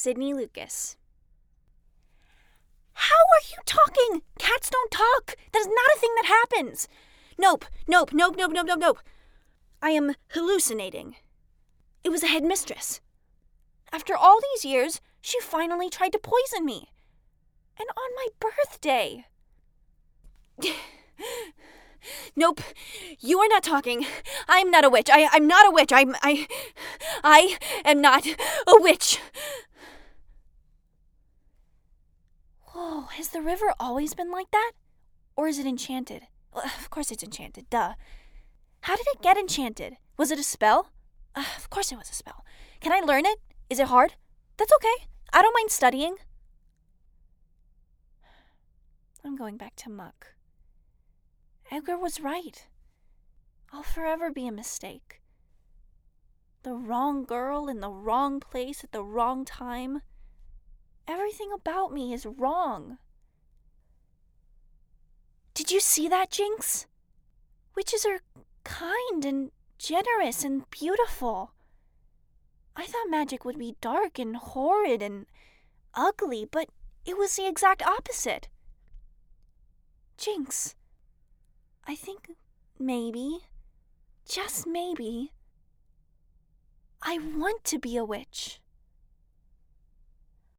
Sydney Lucas. How are you talking? Cats don't talk. That is not a thing that happens. Nope. I am hallucinating. It was a headmistress. After all these years, she finally tried to poison me. And on my birthday. Nope, you are not talking. I am not a witch. I'm not a witch. I am not a witch. Whoa, has the river always been like that? Or is it enchanted? Well, of course it's enchanted, duh. How did it get enchanted? Was it a spell? Of course it was a spell. Can I learn it? Is it hard? That's okay. I don't mind studying. I'm going back to Muck. Edgar was right. I'll forever be a mistake. The wrong girl in the wrong place at the wrong time. Everything about me is wrong. Did you see that, Jinx? Witches are kind and generous and beautiful. I thought magic would be dark and horrid and ugly, but it was the exact opposite. Jinx, I think maybe, just maybe, I want to be a witch.